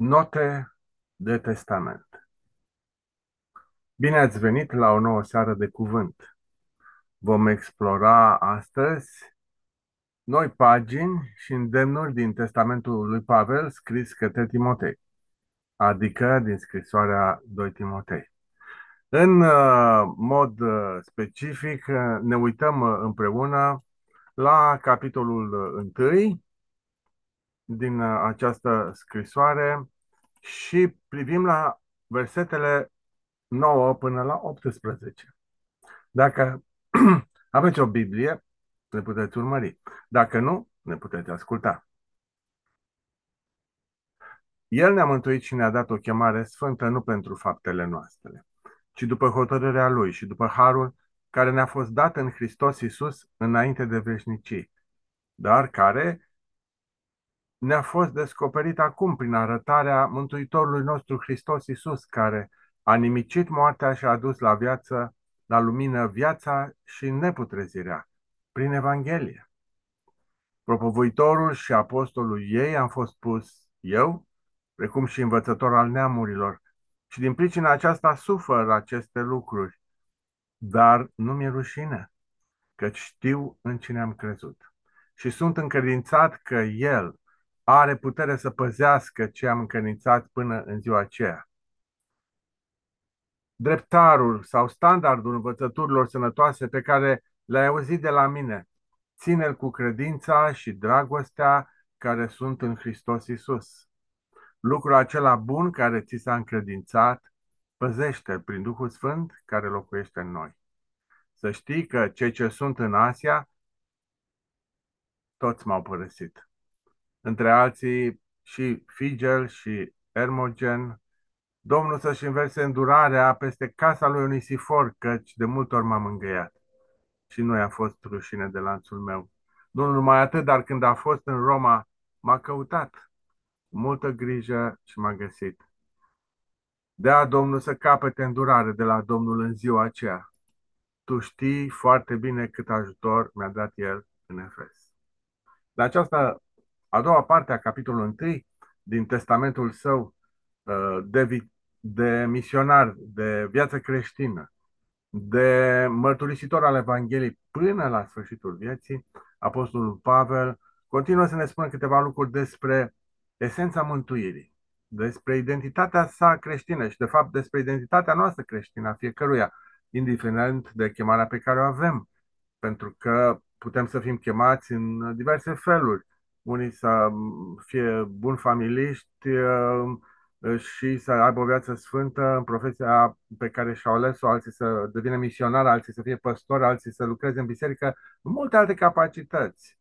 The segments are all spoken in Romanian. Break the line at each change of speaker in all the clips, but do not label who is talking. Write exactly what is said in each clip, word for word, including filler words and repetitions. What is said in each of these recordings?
Note de testament. Bine ați venit la o nouă seară de cuvânt. Vom explora astăzi noi pagini și îndemnuri din testamentul lui Pavel scris către Timotei, adică din scrisoarea doi Timotei. În uh, mod uh, specific, uh, ne uităm uh, împreună la capitolul unu din uh, această scrisoare și privim la versetele nouă până la optsprezece. Dacă aveți o Biblie, ne puteți urmări. Dacă nu, ne puteți asculta. El ne-a mântuit și ne-a dat o chemare sfântă nu pentru faptele noastre, ci după hotărârea Lui și după harul care ne-a fost dat în Hristos Iisus înainte de veșnicii, dar care ne-a fost descoperit acum prin arătarea Mântuitorului nostru Hristos Iisus, care a nimicit moartea și a adus la viață, la lumină, viața și neputrezirea prin Evanghelie. Propovăitorul și apostolul ei am fost pus eu, precum și învățător al neamurilor, și din pricina aceasta sufer aceste lucruri, dar nu mi-e rușine, căci știu în cine am crezut. Și sunt încredințat că El are putere să păzească ce am încredințat până în ziua aceea. Dreptarul sau standardul învățăturilor sănătoase pe care le-ai auzit de la mine, ține-l cu credința și dragostea care sunt în Hristos Iisus. Lucrul acela bun care ți s-a încredințat, păzește-l prin Duhul Sfânt care locuiește în noi. Să știi că cei ce sunt în Asia, toți m-au părăsit. Între alții și Figel și Hermogen, Domnul să-și înverse îndurarea peste casa lui Onisifor, căci de multe ori m-am îngăiat și nu i-a fost rușine de lanțul meu. Nu numai atât, dar când a fost în Roma, m-a căutat cu multă grijă și m-a găsit. Dea Domnul să capete îndurare de la Domnul în ziua aceea. Tu știi foarte bine cât ajutor mi-a dat El în Efes. La această a doua parte a capitolului unu din testamentul său uh, de, vi- de misionar, de viață creștină, de mărturisitor al Evangheliei până la sfârșitul vieții, Apostolul Pavel continuă să ne spună câteva lucruri despre esența mântuirii, despre identitatea sa creștină și, de fapt, despre identitatea noastră creștină a fiecăruia, indiferent de chemarea pe care o avem, pentru că putem să fim chemați în diverse feluri. Unii să fie buni familiști, și să aibă o viață sfântă în profesia pe care și-au ales-o, alții să devină misionari, alții să fie păstori, alții să lucreze în biserică, multe alte capacități,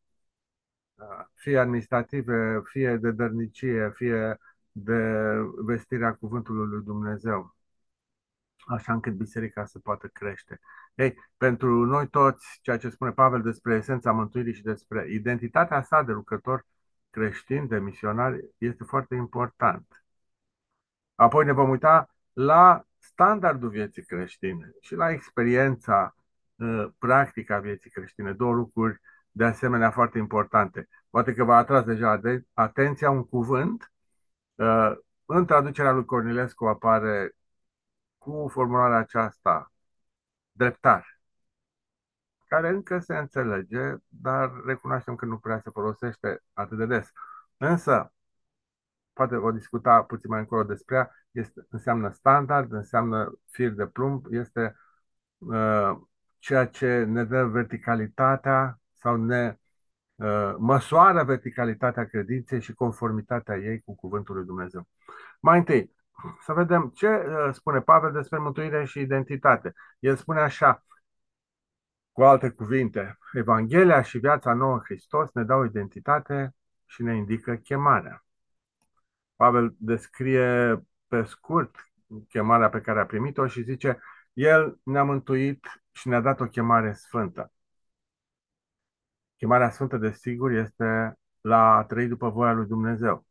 fie administrative, fie de dărnicie, fie de vestirea cuvântului lui Dumnezeu, așa încât biserica să poată crește. Ei, pentru noi toți, ceea ce spune Pavel despre esența mântuirii și despre identitatea sa de lucrător creștin, de misionar, este foarte important. Apoi ne vom uita la standardul vieții creștine și la experiența uh, practică a vieții creștine. Două lucruri de asemenea foarte importante. Poate că v-a atras deja de atenția un cuvânt. Uh, în traducerea lui Cornilescu apare cu formularea aceasta, dreptar, care încă se înțelege, dar recunoaștem că nu prea se folosește atât de des. Însă, poate o discuta puțin mai încolo despre ea, este, înseamnă standard, înseamnă fir de plumb, este uh, ceea ce ne dă verticalitatea sau ne uh, măsoară verticalitatea credinței și conformitatea ei cu cuvântul lui Dumnezeu. Mai întâi, să vedem ce uh, spune Pavel despre mântuire și identitate. El spune așa, cu alte cuvinte, Evanghelia și viața nouă în Hristos ne dau identitate și ne indică chemarea. Pavel descrie pe scurt chemarea pe care a primit-o și zice, El ne-a mântuit și ne-a dat o chemare sfântă. Chemarea sfântă, desigur, este la a trăi după voia lui Dumnezeu.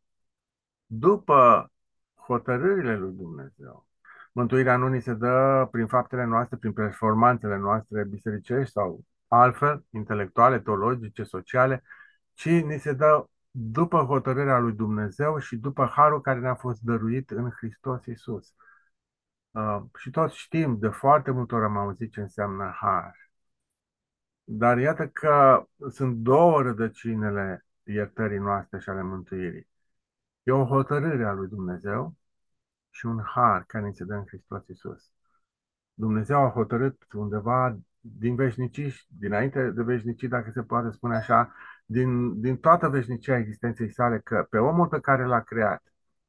După hotărârile lui Dumnezeu. Mântuirea nu ni se dă prin faptele noastre, prin performanțele noastre bisericești sau altfel, intelectuale, teologice, sociale, ci ni se dă după hotărârea lui Dumnezeu și după harul care ne-a fost dăruit în Hristos Iisus. Uh, și toți știm, de foarte multe ori am auzit ce înseamnă har. Dar iată că sunt două rădăcinile iertării noastre și ale mântuirii. E o hotărâre a lui Dumnezeu și un har care ni se dă în Hristos Iisus. Dumnezeu a hotărât undeva din veșnicii, dinainte de veșnicii, dacă se poate spune așa, din, din toată veșnicia existenței sale, că pe omul pe care l-a creat,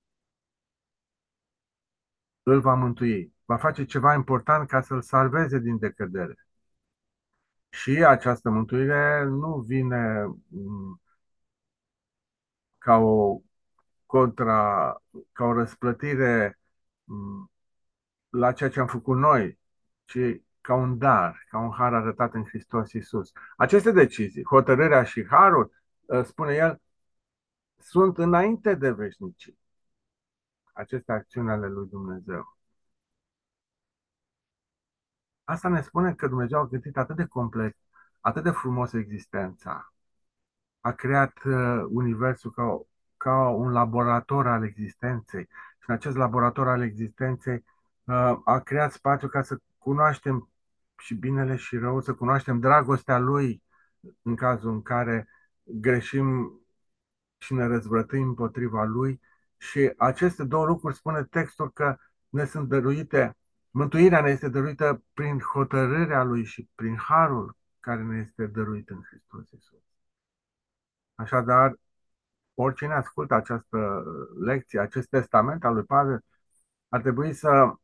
îl va mântui, va face ceva important ca să-l salveze din decădere. Și această mântuire nu vine mm, ca o contra, ca o răsplătire mm, la ceea ce am făcut noi, ci ca un dar, ca un har arătat în Hristos Iisus. Aceste decizii, hotărârea și harul, ă, spune el, sunt înainte de veșnicii. Aceste acțiuni ale lui Dumnezeu. Asta ne spune că Dumnezeu a gândit atât de complex, atât de frumos existența. A creat uh, universul ca, o- ca un laborator al existenței. Și în acest laborator al existenței uh, a creat spațiu ca să cunoaștem și binele și rău, să cunoaștem dragostea lui în cazul în care greșim și ne răzvrătim împotriva lui. Și aceste două lucruri spune textul că ne sunt dăruite, mântuirea ne este dăruită prin hotărârea lui și prin harul care ne este dăruit în Hristos Iisus. Așadar, oricine ascultă această lecție, acest testament al lui Pavel, ar trebui să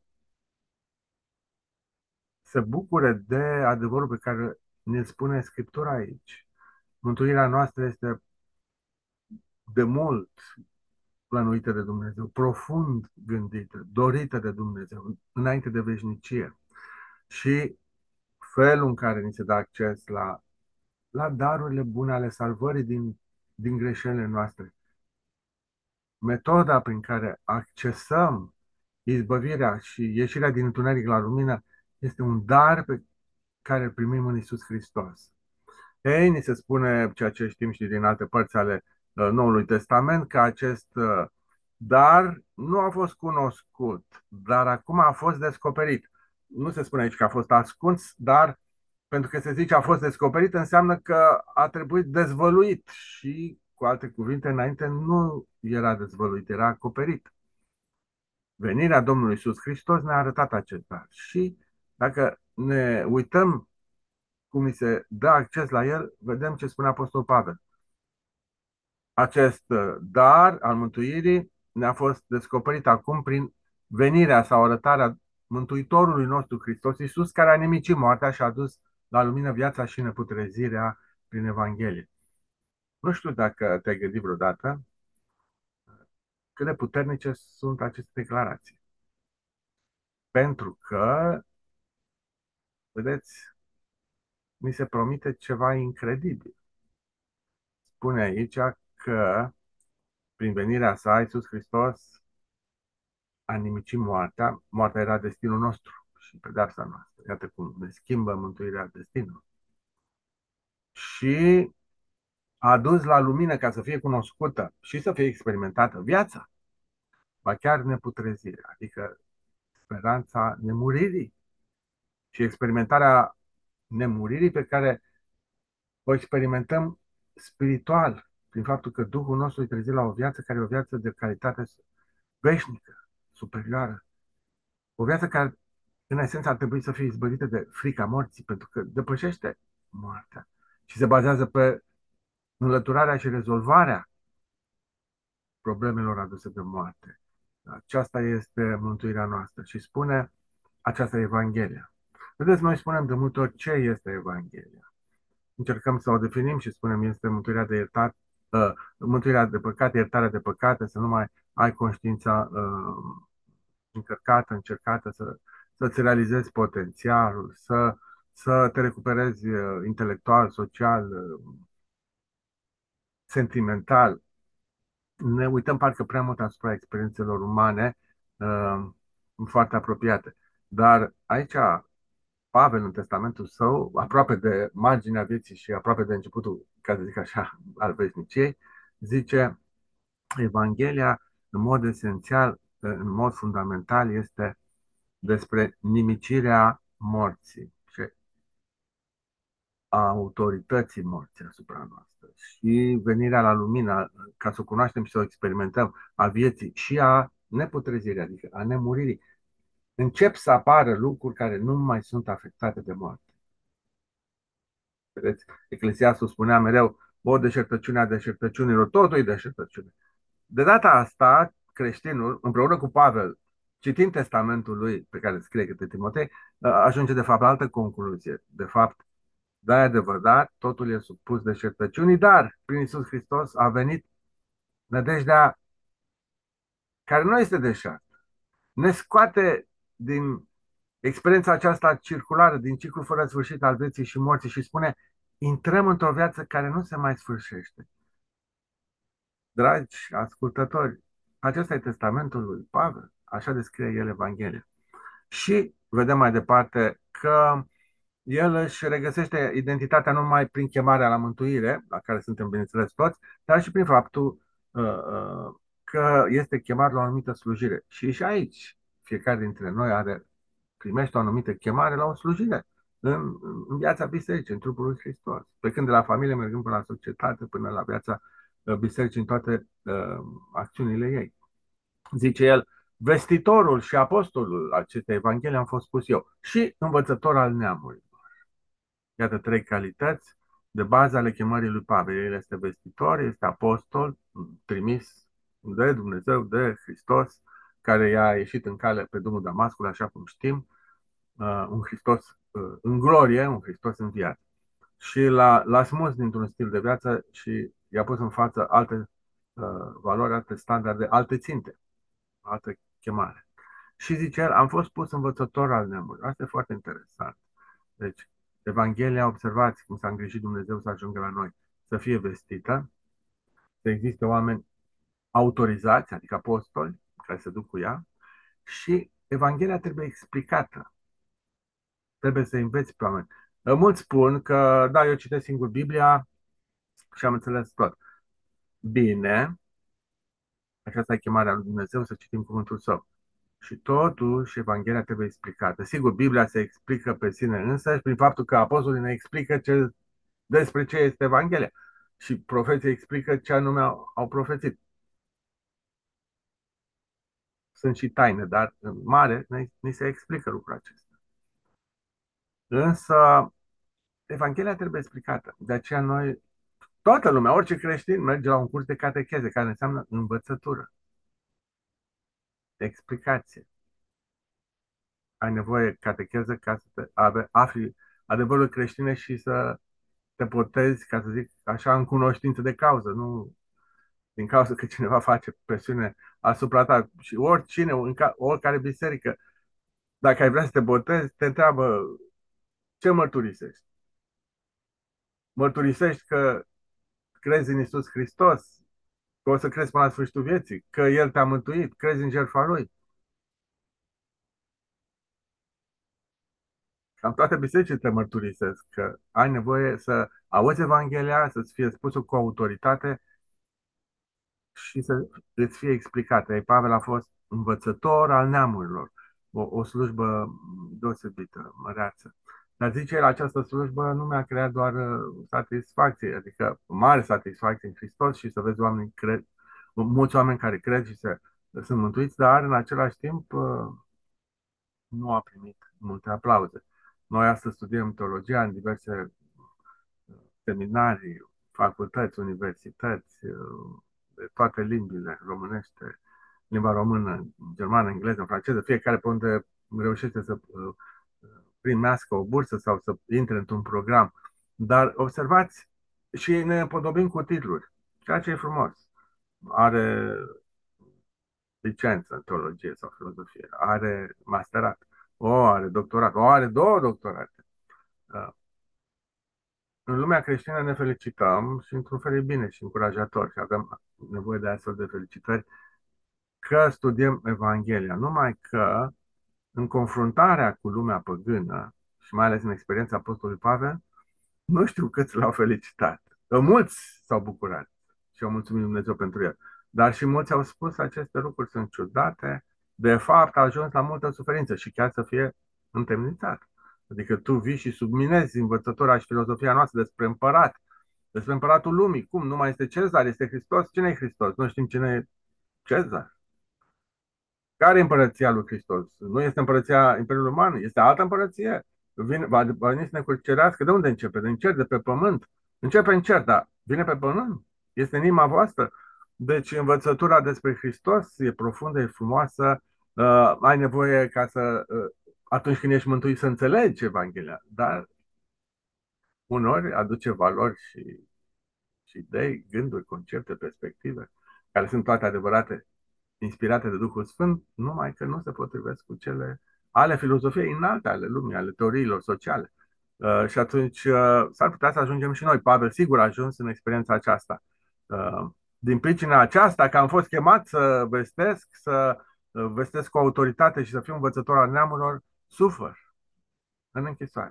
se bucure de adevărul pe care ne spune Scriptura aici. Mântuirea noastră este de mult plănuită de Dumnezeu, profund gândită, dorită de Dumnezeu, înainte de veșnicie. Și felul în care ni se dă acces la, la darurile bune ale salvării din, din greșelile noastre, metoda prin care accesăm izbăvirea și ieșirea din întuneric la lumină este un dar pe care îl primim în Isus Hristos. Ei, ni se spune ceea ce știm și din alte părți ale uh, Noului Testament, că acest uh, dar nu a fost cunoscut, dar acum a fost descoperit. Nu se spune aici că a fost ascuns, dar pentru că se zice a fost descoperit, înseamnă că a trebuit dezvăluit și, cu alte cuvinte, înainte nu era dezvăluit, era acoperit. Venirea Domnului Iisus Hristos ne-a arătat acest dar. Și dacă ne uităm cum ni se dă acces la el, vedem ce spune Apostol Pavel. Acest uh, dar al mântuirii ne-a fost descoperit acum prin venirea sau arătarea Mântuitorului nostru Hristos Iisus, care a nimicit moartea și a dus la lumină viața și neputrezirea prin Evanghelie. Nu știu dacă te-ai gândit vreodată cât de puternice sunt aceste declarații. Pentru că, vedeți, mi se promite ceva incredibil. Spune aici că prin venirea sa, Iisus Hristos a nimicit moartea. Moartea era destinul nostru și pedeapsa noastră. Iată cum ne schimbă mântuirea destinul. Și a adus la lumină ca să fie cunoscută și să fie experimentată viața, ba chiar neputrezirea, adică speranța nemuririi și experimentarea nemuririi pe care o experimentăm spiritual, prin faptul că Duhul nostru îi trezi la o viață care e o viață de calitate veșnică, superioară. O viață care, în esență, ar trebui să fie izbăvită de frica morții, pentru că depășește moartea și se bazează pe înlăturarea și rezolvarea problemelor aduse de moarte. Aceasta este mântuirea noastră și spune aceasta e Evanghelia. Vedeți, noi spunem de multe ori ce este Evanghelia. Încercăm să o definim și spunem este mântuirea de iertat, uh, mântuirea de păcate, iertarea de păcate, să nu mai ai conștiința uh, încărcată, încercată, să, să-ți realizezi potențialul, să, să te recuperezi uh, intelectual, social, uh, sentimental. Ne uităm parcă prea mult asupra experiențelor umane uh, foarte apropiate. Dar aici Pavel, în testamentul său, aproape de marginea vieții și aproape de începutul, ca să zic așa, al veșniciei, zice, Evanghelia, în mod esențial, în mod fundamental, este despre nimicirea morții și a autorității morții asupra noastră și venirea la lumină, ca să o cunoaștem și să o experimentăm, a vieții și a neputrezirii, adică a nemuririi. Încep să apară lucruri care nu mai sunt afectate de moarte. Vedeți? Eclesiastul spunea mereu, o deșertăciune a deșertăciunilor, totul e deșertăciune. De data asta, creștinul, împreună cu Pavel, citind testamentul lui pe care scrie către Timotei, ajunge de fapt la altă concluzie. De fapt, da, e adevărat, totul e supus deșertăciunii, dar prin Iisus Hristos a venit nădejdea care nu este deșert. Ne scoate din experiența aceasta circulară, din ciclul fără sfârșit al vieții și morții și spune, intrăm într-o viață care nu se mai sfârșește. Dragi ascultători, acesta e testamentul lui Pavel, așa descrie el Evanghelia. Și vedem mai departe că el își regăsește identitatea nu numai prin chemarea la mântuire, la care suntem bineînțeles toți, dar și prin faptul uh, uh, că este chemat la o anumită slujire. Și și aici fiecare dintre noi are, primește o anumită chemare la o slujire în, în viața bisericii, în trupul lui Hristos. Pe când de la familie mergând până la societate, până la viața uh, bisericii în toate uh, acțiunile ei. Zice el, vestitorul și apostolul acestei Evanghelii am fost spus eu și învățător al neamului. Iată trei calități de bază ale chemării lui Pavel. El este vestitor, este apostol, trimis de Dumnezeu, de Hristos, care i-a ieșit în cale pe drumul Damascului, așa cum știm, uh, un Hristos uh, în glorie, un Hristos înviat. Și l-a, l-a smuls dintr-un stil de viață și i-a pus în față alte uh, valori, alte standarde, alte ținte, altă chemare. Și zice el, am fost pus învățător al neamului. Asta e foarte interesant. Deci, Evanghelia, observați cum s-a îngrijit Dumnezeu să ajungă la noi, să fie vestită, să existe oameni autorizați, adică apostoli, care se duc cu ea, și Evanghelia trebuie explicată. Trebuie să înveți pe oameni. Mulți spun că, da, eu citesc singur Biblia și am înțeles tot. Bine, aceasta e chemarea lui Dumnezeu, să citim cuvântul său. Și totuși, Evanghelia trebuie explicată. Sigur, Biblia se explică pe sine însă prin faptul că apostolii ne explică ce, despre ce este Evanghelia. Și profeții explică ce anume au, au profețit. Sunt și taine, dar în mare ni se explică lucrul acesta. Însă, Evanghelia trebuie explicată. De aceea noi, toată lumea, orice creștin, merge la un curs de catecheze, care înseamnă învățătură, explicație. Ai nevoie catecheză ca să te afli adevărul creștine și să te botezi, ca să zic așa, în cunoștință de cauză, nu din cauza că cineva face presiune asupra ta. Și oricine, în ca, oricare biserică, dacă ai vrea să te botezi, te întreabă ce mărturisești. Mărturisești că crezi în Iisus Hristos, că o să crezi până la sfârșitul vieții, că El te-a mântuit, crezi în jertfa Lui. Cam toate bisericile te mărturisesc că ai nevoie să auzi Evanghelia, să-ți fie spusă cu autoritate și să îți fie explicată. Ei, Pavel a fost învățător al neamurilor, o, o slujbă deosebită, măreață. Dar zice el, această slujbă nu mi-a creat doar uh, satisfacție, adică mare satisfacție în Hristos și să vezi oameni cred, mulți oameni care cred și se, sunt mântuiți, dar în același timp uh, nu a primit multe aplauze. Noi astăzi studiem teologia în diverse seminarii, facultăți, universități, de toate limbile românește, limba română, germană, engleză, franceză, fiecare pe unde reușește să uh, primească o bursă sau să intre într-un program. Dar observați și ne împodobim cu titluri, ceea ce e frumos. Are licență în teologie sau filozofie, are masterat, o are doctorat, o are două doctorate. Uh, În lumea creștină ne felicităm și într-un fel e bine și încurajator și avem nevoie de astfel de felicitări că studiem Evanghelia. Numai că în confruntarea cu lumea păgână și mai ales în experiența Apostolului Pavel, nu știu câți l-au felicitat. Mulți s-au bucurat și au mulțumit Lui Dumnezeu pentru el. Dar și mulți au spus aceste lucruri sunt ciudate, de fapt a ajuns la multă suferință și chiar să fie întemnițat. Adică tu vii și subminezi învățătura și filozofia noastră despre împărat, despre împăratul lumii. Cum? Nu mai este Cezar, este Hristos? Cine e Hristos? Nu știm cine e Cezar. Care e împărăția lui Hristos? Nu este împărăția Imperiului Roman, este altă împărăție. Vine, va, va veni să ne cucerească. De unde începe? Din cer, de pe pământ. Începe în cer, dar vine pe pământ. Este în inima voastră. Deci învățătura despre Hristos e profundă, e frumoasă. Uh, ai nevoie ca să, uh, atunci când ești mântuit, să înțelegi Evanghelia. Dar uneori aduce valori și, și idei, gânduri, concepte, perspective, care sunt toate adevărate, inspirate de Duhul Sfânt, numai că nu se potrivesc cu cele ale filozofiei înalte, ale lumii, ale teoriilor sociale. Uh, și atunci uh, s-ar putea să ajungem și noi. Pavel, sigur, a ajuns în experiența aceasta. Uh, din pricina aceasta, că am fost chemat să vestesc, să uh, vestesc cu autoritate și să fiu învățător al neamurilor, sufăr în închisoare.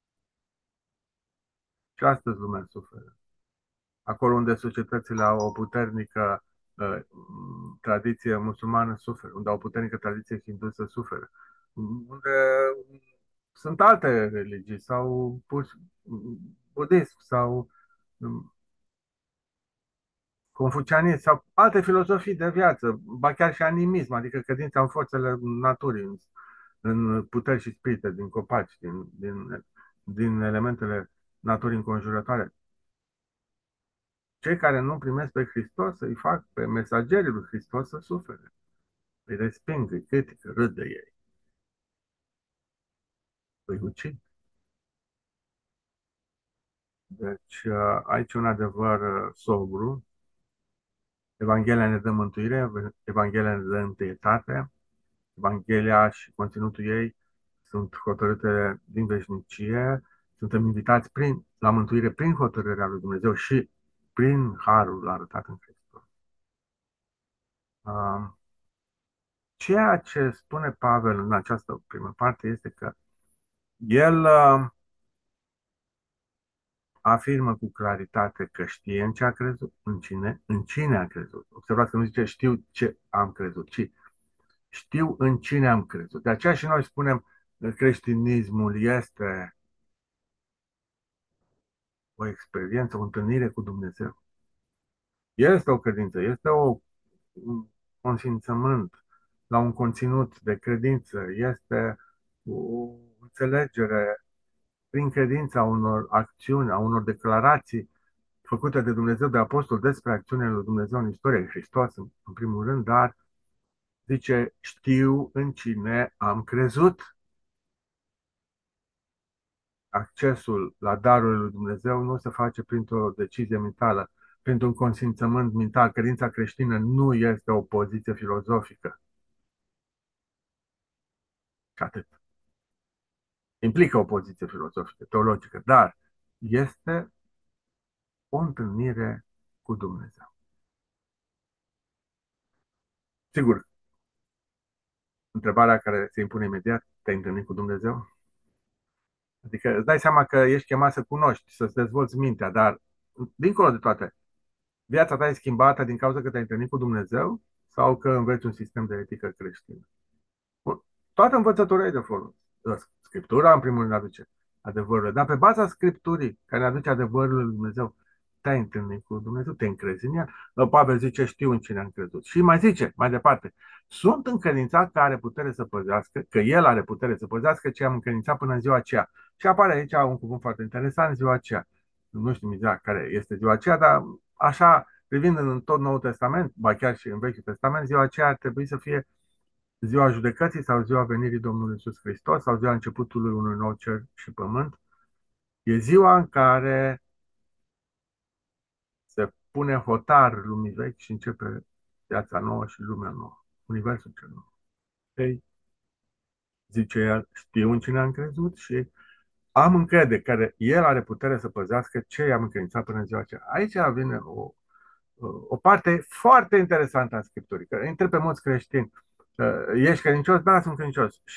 Și astăzi lumea suferă. Acolo unde societățile au o puternică uh, tradiție musulmană, suferă. Unde au o puternică tradiție hindusă, suferă. Unde sunt alte religii sau pur budism sau um, confucianism sau alte filozofii de viață, ba chiar și animism, adică credința în forțele naturii, în, în puteri și spirite din copaci, din, din, din elementele naturii înconjurătoare. Cei care nu primesc pe Hristos îi fac pe mesagerii lui Hristos să sufere. Îi resping, îi critică, râd de ei. Îi ucid. Deci uh, aici un adevăr uh, sobru. Evanghelia ne dă mântuire, Evanghelia ne dă întâietate, Evanghelia și conținutul ei sunt hotărâte din veșnicie, suntem invitați prin, la mântuire prin hotărârea lui Dumnezeu și prin harul arătat în Hristos. Uh, Ceea ce spune Pavel în această primă parte este că el uh, afirmă cu claritate că știe în ce a crezut, în cine, în cine a crezut. Observați că nu zice știu ce am crezut, ci știu în cine am crezut. De aceea și noi spunem că creștinismul este o experiență, o întâlnire cu Dumnezeu. Este o credință, este o, un consimțământ la un conținut de credință, este o înțelegere prin credința unor acțiuni, a unor declarații făcute de Dumnezeu, de apostol despre acțiunile lui Dumnezeu în istorie, Hristos în, în primul rând, dar zice, știu în cine am crezut. Accesul la darurile lui Dumnezeu nu se face printr-o decizie mentală, printr-un consimțământ mental. Credința creștină nu este o poziție filozofică. Și atât. Implică o poziție filozofică, teologică, dar este o întâlnire cu Dumnezeu. Sigur, întrebarea care se impune imediat, te-ai întâlnit cu Dumnezeu? Adică îți dai seama că ești chemat să cunoști, să-ți dezvolți mintea, dar dincolo de toate, viața ta e schimbată din cauza că te-ai întâlnit cu Dumnezeu sau că înveți un sistem de etică creștină? Bun. Toată învățătura e de folos. Scriptura, în primul rând, aduce adevărul. Dar pe baza Scripturii, care ne aduce adevărul lui Dumnezeu, te-ai întâlnit cu Dumnezeu, te încrezi în el. Pavel zice, știu în cine am crezut. Și mai zice, mai departe, sunt încredințat că are putere să păzească, că el are putere să păzească ce am încredințat până în ziua aceea. Și apare aici un cuvânt foarte interesant, ziua aceea. Nu știu exact care este ziua aceea, dar așa, privind în tot Noul Testament, ba chiar și în Vechiul Testament, ziua aceea ar trebui să fie ziua judecății sau ziua venirii Domnului Iisus Hristos sau ziua începutului unui nou cer și pământ. E ziua în care se pune hotar lumii vechi și începe viața nouă și lumea nouă, universul cel nou. Ei, zice el, știu în cine am crezut și am încredere că el are putere să păzească ce i-am încredințat până în ziua aceea. Aici vine o, o parte foarte interesantă a Scripturii, că intră pe mulți creștini. Ești credincios? Da, sunt credincios. Și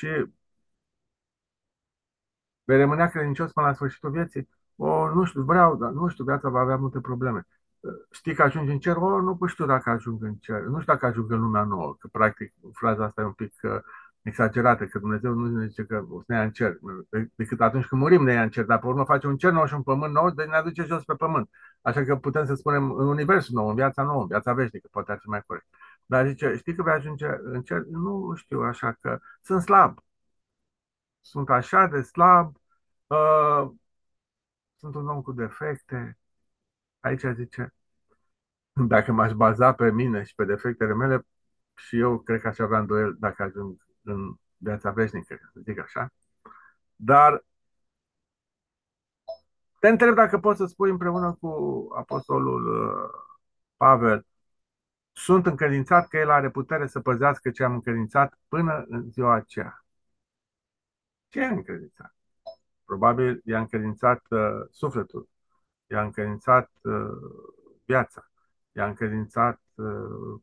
vei rămânea credincios până la sfârșitul vieții? O, nu știu, vreau, dar nu știu, viața va avea multe probleme. Știi că ajungi în cer? Oh, nu știu dacă ajung în cer. Nu știu dacă ajung în lumea nouă, că practic fraza asta e un pic uh, exagerată, că Dumnezeu nu ne zice că o să ne ia în cer, de- decât atunci când murim ne ia în cer, dar pe urmă face un cer nou și un pământ nou, deci ne aduce jos pe pământ. Așa că putem să spunem în universul nou, în viața nouă, în viața veșnică, poate ar fi mai corect. Dar zice, știi că vei ajunge în cer? Nu știu, așa că sunt slab. Sunt așa de slab, uh, sunt un om cu defecte. Aici zice, dacă m-aș baza pe mine și pe defectele mele, și eu cred că aș avea îndoiel dacă ajung în viața veșnică, să zic așa. Dar te întreb dacă poți să spui împreună cu apostolul uh, Pavel, sunt încredințat că el are putere să păzească ce am încredințat până în ziua aceea. Ce e încredințat? Probabil i-a încredințat uh, sufletul, i-a încredințat uh, viața, i-a încredințat uh,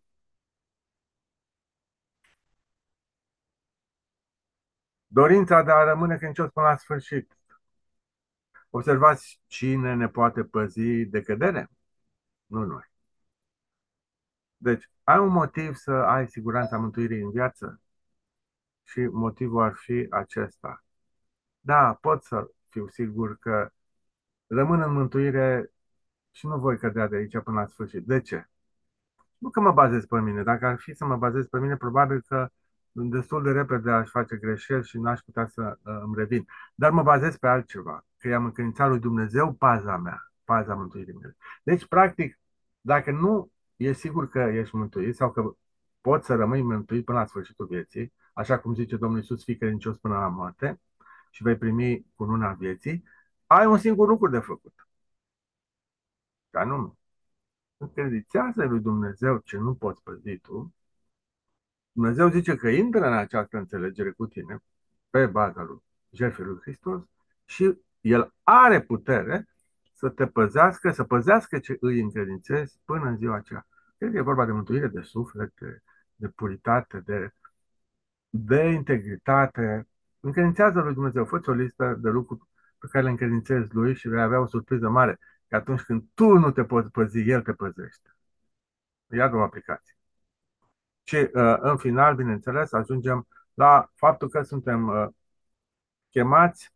dorința de a rămâne credincios până la sfârșit. Observați cine ne poate păzi de cădere? Nu noi. Deci, ai un motiv să ai siguranța mântuirii în viață și motivul ar fi acesta. Da, pot să fiu sigur că rămân în mântuire și nu voi cădea de aici până la sfârșit. De ce? Nu că mă bazez pe mine. Dacă ar fi să mă bazez pe mine, probabil că destul de repede aș face greșeli și n-aș putea să uh, îmi revin. Dar mă bazez pe altceva, că i-am încredințat lui Dumnezeu paza mea, paza mântuirii mele. Deci, practic, dacă nu ești sigur că ești mântuit sau că poți să rămâi mântuit până la sfârșitul vieții, așa cum zice Domnul Iisus, fii credincios până la moarte și vei primi cununa vieții, ai un singur lucru de făcut, și anume, încredințează lui Dumnezeu ce nu poți păzi tu. Dumnezeu zice că intră în această înțelegere cu tine pe baza lui jertfei lui Hristos și El are putere să te păzească, să păzească ce îi încredințezi până în ziua aceea. Cred că e vorba de mântuire de suflet, de, de puritate, de, de integritate. Încredințează lui Dumnezeu, fă o listă de lucruri pe care le încredințezi lui și vei avea o surpriză mare, că atunci când tu nu te poți păzi, El te păzește. Ia două aplicații. Și uh, în final, bineînțeles, ajungem la faptul că suntem uh, chemați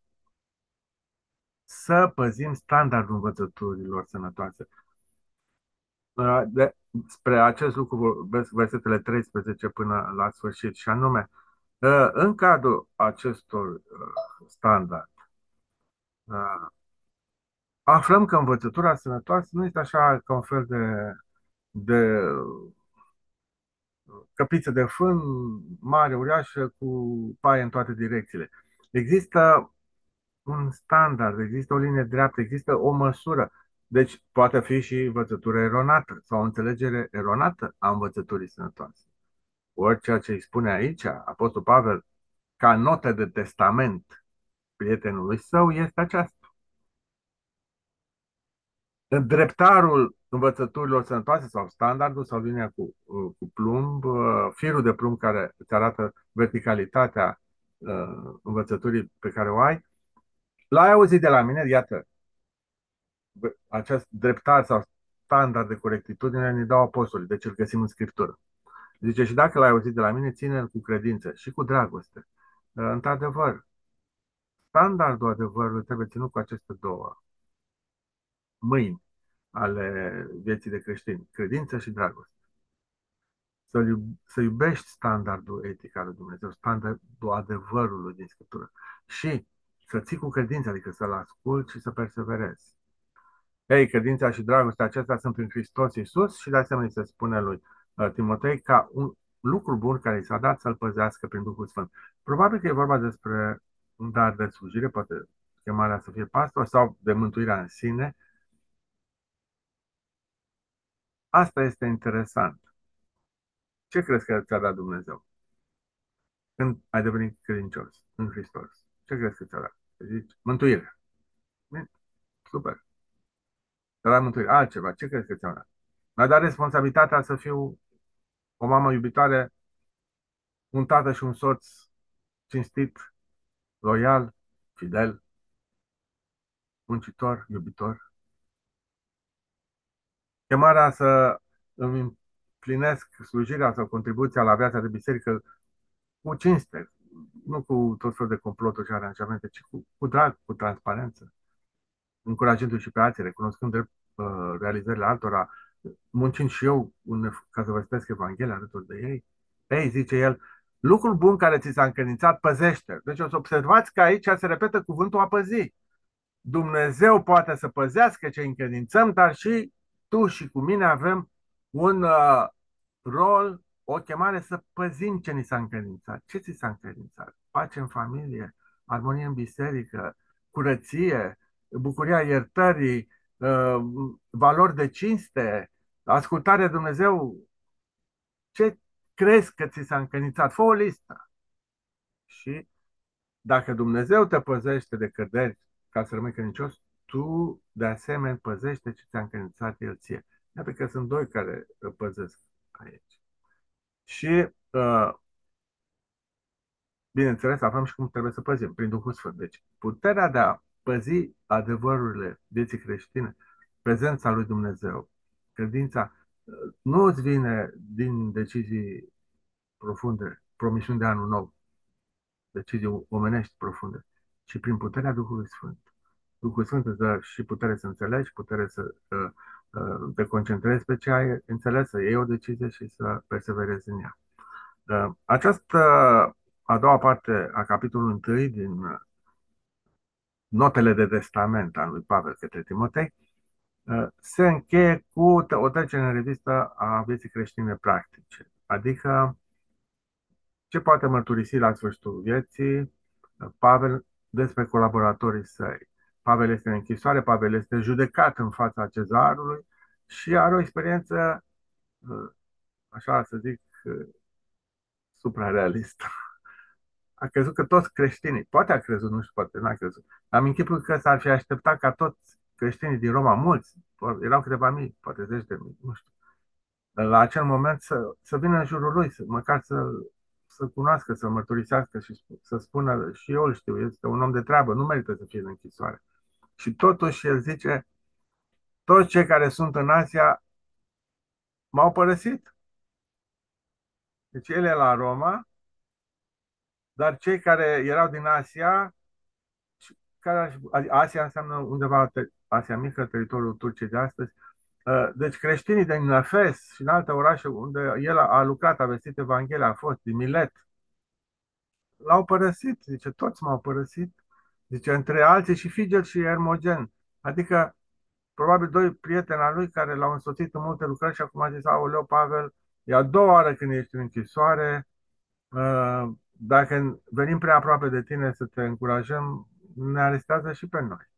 să păzim standardul învățăturilor sănătoase. Uh, de, spre acest lucru vorbesc versetele treisprezece până la sfârșit, și anume, uh, în cadrul acestor uh, standard, uh, aflăm că învățătura sănătoasă nu este așa ca un fel de, de căpiță de fân mare, uriașă, cu paie în toate direcțiile. Există un standard, există o linie dreaptă, există o măsură. Deci poate fi și învățătură eronată sau o înțelegere eronată a învățăturii sănătoase. Ori ceea ce îi spune aici Apostol Pavel ca notă de testament prietenului său este aceasta. Dreptarul învățăturilor sănătoase sau standardul sau linia cu, cu plumb, firul de plumb care îți arată verticalitatea învățăturii pe care o ai, l-ai auzit de la mine, iată, acest dreptar sau standard de corectitudine ne dau apostolii, deci îl găsim în Scriptură. Zice, și dacă l-ai auzit de la mine, ține-l cu credință și cu dragoste. Într-adevăr, standardul adevărului trebuie ținut cu aceste două mâini ale vieții de creștini, credință și dragoste. Să, iub- să iubești standardul etic al lui Dumnezeu, standardul adevărului din Scriptură și să ții cu credință, adică să-l asculți și să perseverezi. Ei, credința și dragostea acestea sunt în Hristos Iisus și de asemenea se spune lui uh, Timotei ca un lucru bun care i s-a dat să-l păzească prin Duhul Sfânt. Probabil că e vorba despre un dar de slujire, poate chemarea să fie pastor sau de mântuirea în sine. Asta este interesant. Ce crezi că ți-a dat Dumnezeu când ai devenit credincios în Hristos? Ce crezi că ți-a dat? Zici, mântuire. Bine, super. Ți-a dat mântuire. Altceva. Ce crezi că ți-a dat? Mi-a dat responsabilitatea să fiu o mamă iubitoare, un tată și un soț cinstit, loial, fidel, muncitor, iubitor. chemarea să îmi împlinesc slujirea sau contribuția la viața de biserică cu cinste, nu cu tot felul de comploturi și aranjamente, ci cu, cu drag, cu transparență, încurajându-i și pe alții, recunoscând drept uh, realizările altora, muncind și eu un, ca să vă Evanghelia alături de ei. Ei, zice el, lucrul bun care ți s-a încredințat, păzește. Deci o să observați că aici se repetă cuvântul a păzi. Dumnezeu poate să păzească ce încredințăm, dar și tu și cu mine avem un uh, rol, o chemare să păzim ce ni s-a încredințat. Ce ți s-a încredințat? Pace în familie, armonie în biserică, curăție, bucuria iertării, uh, valori de cinste, ascultarea de Dumnezeu. Ce crezi că ți s-a încredințat? Fă o listă. Și dacă Dumnezeu te păzește de căderi ca să rămâi credincios, tu de asemenea păzește ce ți-a încredințat El ție. Iată că sunt doi care păzesc aici. Și, uh, bineînțeles, aflăm și cum trebuie să păzim, prin Duhul Sfânt. Deci, puterea de a păzi adevărurile vieții creștine, prezența lui Dumnezeu, credința, uh, nu îți vine din decizii profunde, promisiuni de anul nou, decizii omenești profunde, ci prin puterea Duhului Sfânt. Duhul Sfânt îți dă și putere să înțelegi, putere să uh, uh, te concentrezi pe ce ai înțeles, să iei o decizie și să perseverezi în ea. Uh, această a doua parte a capitolului unu din uh, notele de testament al lui Pavel către Timotei uh, se încheie cu o trecere în revistă a vieții creștine practice, adică ce poate mărturisi la sfârșitul vieții Pavel despre colaboratorii săi. Pavel este în închisoare, Pavel este judecat în fața cezarului și are o experiență, așa să zic, suprarealistă. A crezut că toți creștinii, poate a crezut, nu știu, poate n-a crezut, am închipul că s-ar fi așteptat ca toți creștinii din Roma, mulți, erau câteva mii, poate zeci de mii, nu știu, la acel moment să, să vină în jurul lui, să, măcar să, să cunoască, să mărturisească și să spună, și eu îl știu, este un om de treabă, nu merită să fie în închisoare. Și totuși el zice, toți cei care sunt în Asia m-au părăsit. Deci el e la Roma, dar cei care erau din Asia, care, Asia înseamnă undeva Asia Mică, teritoriul Turciei de astăzi, deci creștinii din Efes și în alte orașe unde el a lucrat, a vestit Evanghelia, a fost din Milet, l-au părăsit, zice, toți m-au părăsit, zice, între alții și Figel și Hermogen, adică probabil doi prieteni al lui care l-au însoțit în multe lucrări și acum a zis, aoleu, Pavel, e a doua oară când ești în închisoare, uh, dacă venim prea aproape de tine să te încurajăm, ne arestează și pe noi.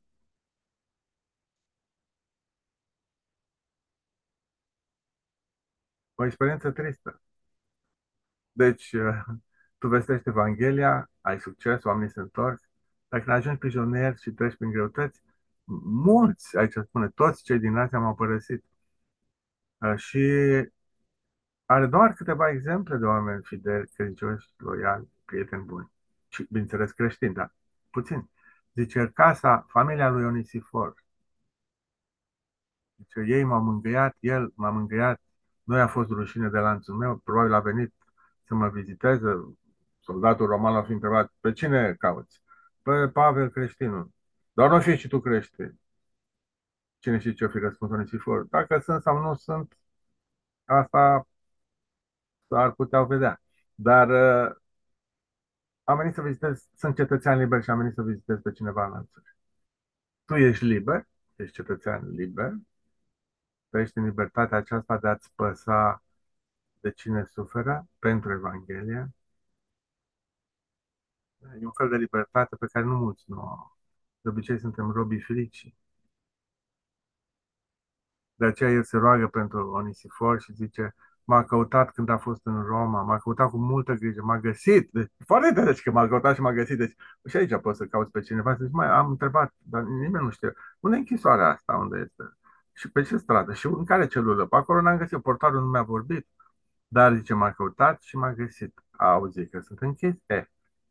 O experiență tristă. Deci, uh, tu vestești Evanghelia, ai succes, oamenii se întorc, dar când ajungi prizonier și treci prin greutăți, mulți, aici spune, toți cei din Asia m-au părăsit. Uh, Și are doar câteva exemple de oameni fideli, credincioși, loiali, prieteni buni. Și, bineînțeles, creștini, dar puțin. Zice, casa, familia lui Onisifor. Zice, ei m-au mângâiat, el m-a mângâiat, nu i-a fost rușine de lanțul meu, probabil a venit să mă viziteze. Soldatul roman l-a fi întrebat, pe cine cauți? Pe Pavel creștinul. Dar nu fi și tu creștin. Cine știe ce-o fi răspuns Onisifor? Dacă sunt sau nu sunt, asta ar putea vedea. Dar uh, am venit să vizitez, sunt cetățean liber și am venit să vizitez pe cineva în lanțuri. Tu ești liber, ești cetățean liber, tu ești în libertatea aceasta de a-ți păsa de cine suferă pentru Evanghelie. E un fel de libertate pe care nu mulți nu au. De obicei suntem robii fricii. De aceea el se roagă pentru Onisifor și zice, m-a căutat când a fost în Roma, m-a căutat cu multă grijă, m-a găsit. Deci, foarte interesant că m-a căutat și m-a găsit. Deci, și aici poți să cauți pe cineva. Zici, mai am întrebat, dar nimeni nu știe. Unde e închisoarea asta? Unde este? Și pe ce stradă? Și în care celulă? Pe acolo n-am găsit. Portarul nu mi-a vorbit. Dar, zice, m-a căutat și m-a găsit. Auzi că sunt închis? E,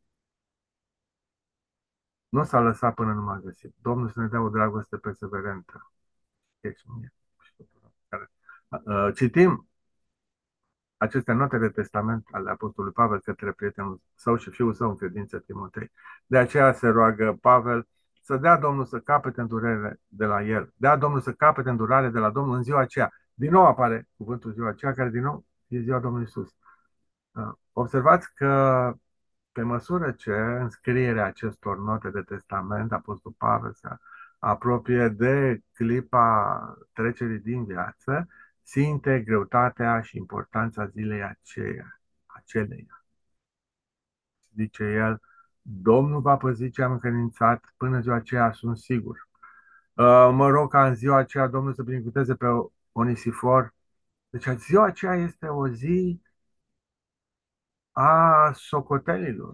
nu s-a lăsat până nu m-a găsit. Domnul să ne dea o dragoste perseverentă. Deci, mie. Uh, Citim aceste note de testament ale Apostolului Pavel către prietenul său și fiul său în credință, Timotei. De aceea se roagă Pavel să dea Domnul să capete îndurare de la el, dea Domnul să capete îndurare de la Domnul în ziua aceea. Din nou apare cuvântul ziua aceea, care din nou e ziua Domnului Iisus. Uh, Observați că pe măsură ce înscrierea acestor note de testament, Apostol Pavel se apropie de clipa trecerii din viață, simte greutatea și importanța zilei aceea, aceleia. Zice el, Domnul va păzi ce am încredințat, până ziua aceea sunt sigur. Uh, Mă rog ca în ziua aceea Domnul să binecuvânteze pe Onisifor. Deci ziua aceea este o zi a socotelilor.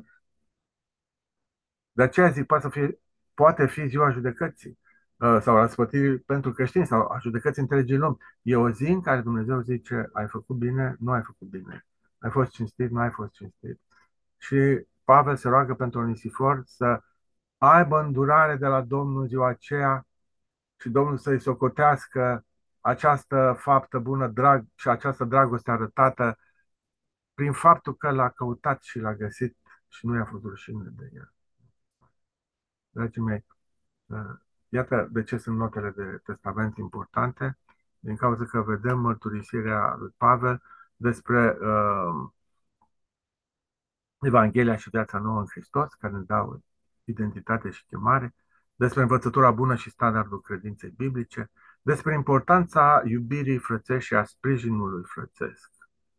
De aceea zic, poate, să fie, poate fi ziua judecății uh, sau a spătirii pentru creștini sau a judecății întregii lumi. E o zi în care Dumnezeu zice, ai făcut bine, nu ai făcut bine. Ai fost cinstit, nu ai fost cinstit. Și Pavel se roagă pentru Onisifor să aibă îndurare de la Domnul în ziua aceea și Domnul să-i socotească această faptă bună drag și această dragoste arătată prin faptul că l-a căutat și l-a găsit și nu i-a fost rușine de el. Dragii mei, uh, iată de ce sunt notele de testament importante, din cauza că vedem mărturisirea lui Pavel despre uh, Evanghelia și viața nouă în Hristos, care ne dau identitate și chemare, despre învățătura bună și standardul credinței biblice, despre importanța iubirii frățești și a sprijinului frățesc.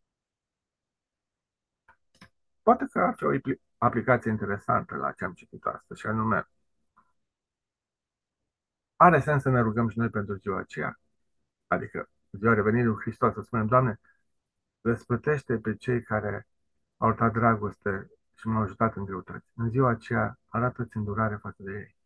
Poate că ar fi o aplicație interesantă la ce am citit astăzi, și anume, are sens să ne rugăm și noi pentru ziua aceea, adică ziua revenirii lui Hristos, să spunem, Doamne, răsplătește pe cei care au arătat dragoste și m-au ajutat în greutăți. În ziua aceea, arată-ți îndurare față de ei.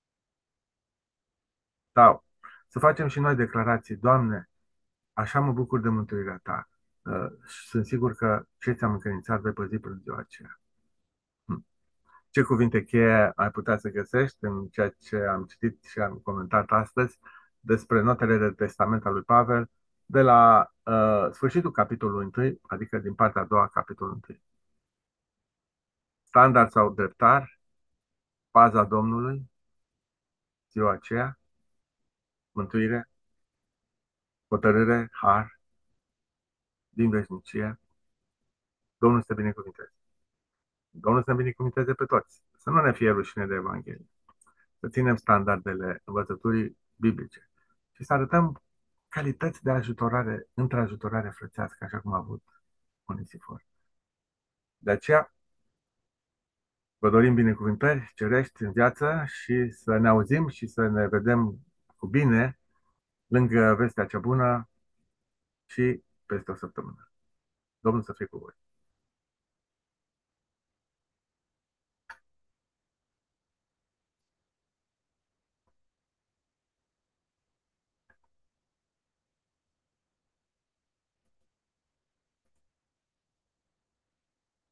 Sau să facem și noi declarații, Doamne, așa mă bucur de mântuirea Ta. Uh, și sunt sigur că ce ți-am încredințat vei păzi până ziua aceea. Hm. Ce cuvinte cheie ai putea să găsești în ceea ce am citit și am comentat astăzi despre notele de testament al lui Pavel de la uh, sfârșitul capitolului unu, adică din partea a doua, capitolul unu. Standard sau dreptar, paza Domnului, ziua aceea, mântuire, hotărâre, har, din veșnicie, Domnul să te binecuvinteze. Domnul să ne binecuvinteze pe toți. Să nu ne fie rușine de Evanghelie. Să ținem standardele învățăturii biblice și să arătăm calități de ajutorare, între-ajutorare frățească, așa cum a avut Onisifor. De aceea, vă dorim binecuvântări cerești în viață și să ne auzim și să ne vedem cu bine lângă vestea cea bună și peste o săptămână. Domnul să fie cu voi.